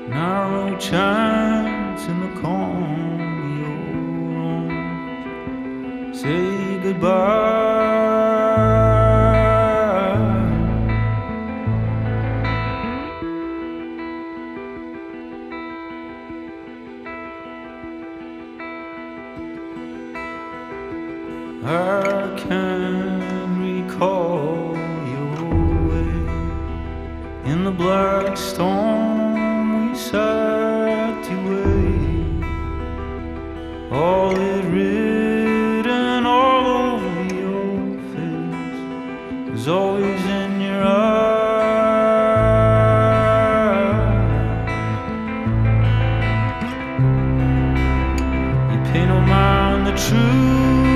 Narrow chance in the calm of your arms. Say goodbye. I can recall your way. In the black storm we sat to wait. All it written all over your face was always in your eyes. You pay no mind the truth.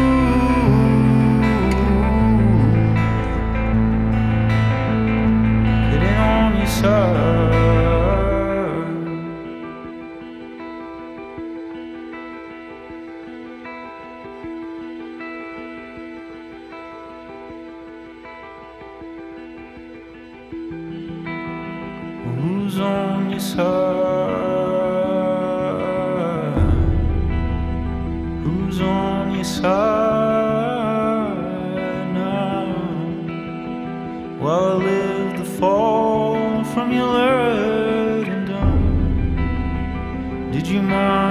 Who's on your side? Who's on your side now? While I live the fall from your letting down, did you mind?